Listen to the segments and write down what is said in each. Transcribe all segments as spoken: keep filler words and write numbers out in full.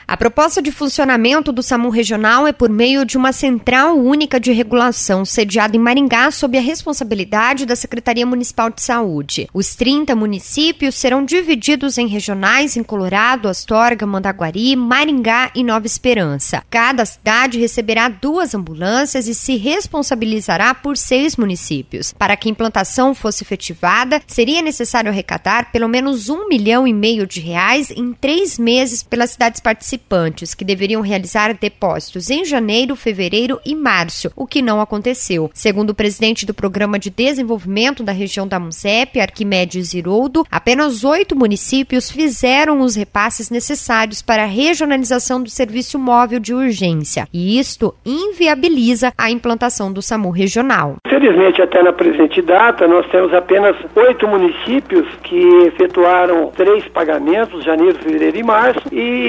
A proposta de funcionamento do SAMU Regional é por meio de uma central única de regulação sediada em Maringá sob a responsabilidade da Secretaria Municipal de Saúde. Os trinta municípios serão divididos em regionais em Colorado, Astorga, Mandaguari, Maringá e Nova Esperança. Cada cidade receberá duas ambulâncias e se responsabilizará por seis municípios. Para que a implantação fosse efetivada, seria necessário arrecadar pelo menos um milhão e meio de reais em três meses pelas cidades participantes, que deveriam realizar depósitos em janeiro, fevereiro e março, o que não aconteceu. Segundo o presidente do Programa de Desenvolvimento da região da MUSEP, Arquimedes Iroldo, apenas oito municípios fizeram os repasses necessários para a regionalização do serviço móvel de urgência, e isto inviabiliza a implantação do SAMU regional. Felizmente, até na presente data, nós temos apenas oito municípios que efetuaram três pagamentos, janeiro, fevereiro e março,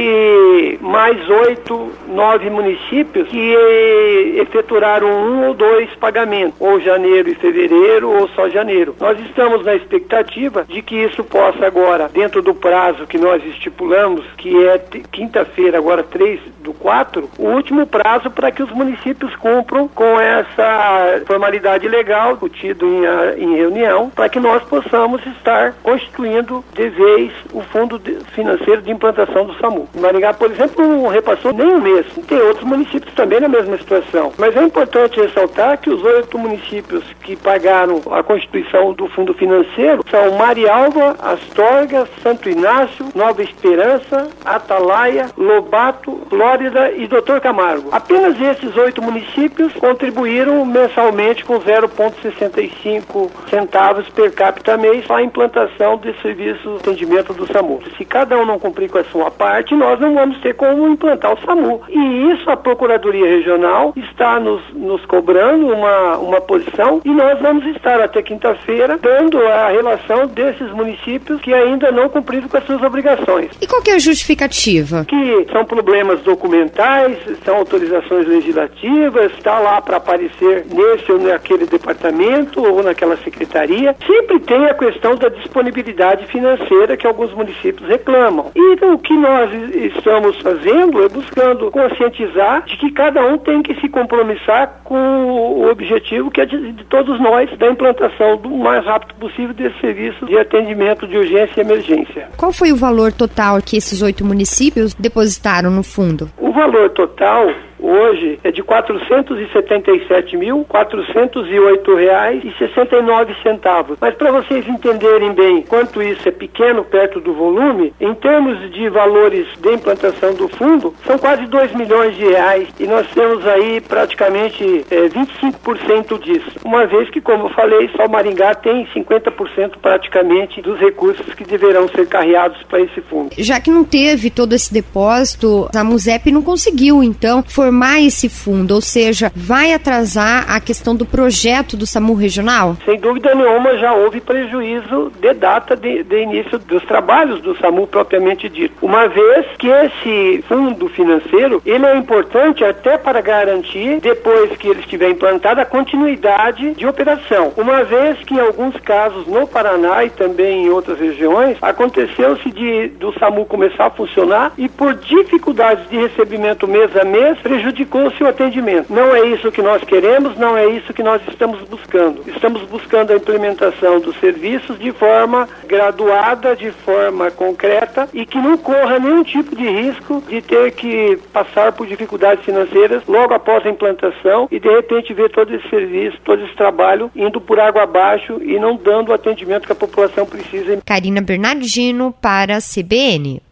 e mais oito, nove municípios que efeturaram um ou dois pagamentos, ou janeiro e fevereiro, ou só janeiro. Nós estamos na expectativa de que isso possa agora, dentro do prazo que nós estipulamos, que é quinta-feira, agora três do quatro, o último prazo para que os municípios cumpram com essa formalidade legal, discutido em, em reunião, para que nós possamos estar constituindo de vez o fundo de, financeiro de implantação do SAMU. Maringá, por exemplo, não repassou nem um mês. Tem outros municípios também na mesma situação. Mas é importante ressaltar que os oito municípios que pagaram a constituição do fundo financeiro são Marialva, Astorga, Santo Inácio, Nova Esperança, Atalaia, Lobato, Flórida e doutor Camargo. Apenas esses oito municípios contribuíram mensalmente com zero vírgula sessenta e cinco centavos per capita mês para a implantação desse serviço de atendimento do SAMU. Se cada um não cumprir com a sua parte, nós não vamos ter como implantar o SAMU. E isso a Procuradoria Regional está nos, nos cobrando uma, uma posição, e nós vamos estar até quinta-feira dando a relação desses municípios que ainda não cumpriram com as suas obrigações. E qual que é a justificativa? Que são problemas documentais, são autorizações legislativas, está lá para aparecer nesse ou naquele departamento ou naquela secretaria. Sempre tem a questão da disponibilidade financeira que alguns municípios reclamam. E o que nós estamos fazendo é buscando conscientizar de que cada um tem que se compromissar com o objetivo que é de, de todos nós, da implantação do mais rápido possível desse serviço de atendimento de urgência e emergência. Qual foi o valor total que esses oito municípios depositaram no fundo? O valor total hoje é de quatrocentos e setenta e sete mil, quatrocentos e oito reais e sessenta e nove centavos. Mas para vocês entenderem bem quanto isso é pequeno perto do volume, em termos de valores de implantação do fundo, são quase dois milhões de reais, e nós temos aí praticamente é, vinte e cinco por cento disso. Uma vez que, como eu falei, só Maringá tem cinquenta por cento praticamente dos recursos que deverão ser carreados para esse fundo. Já que não teve todo esse depósito, a MUSEP não conseguiu, então, formar esse fundo, ou seja, vai atrasar a questão do projeto do SAMU regional? Sem dúvida nenhuma, já houve prejuízo de data de, de início dos trabalhos do SAMU propriamente dito. Uma vez que esse fundo financeiro, ele é importante até para garantir, depois que ele estiver implantado, a continuidade de operação. Uma vez que em alguns casos no Paraná e também em outras regiões, aconteceu-se de do SAMU começar a funcionar e por dificuldades de recebimento mês a mês, prejudicou o seu atendimento. Não é isso que nós queremos, não é isso que nós estamos buscando. Estamos buscando a implementação dos serviços de forma graduada, de forma concreta, e que não corra nenhum tipo de risco de ter que passar por dificuldades financeiras logo após a implantação e de repente ver todo esse serviço, todo esse trabalho indo por água abaixo e não dando o atendimento que a população precisa. Karina Bernardino para a C B N.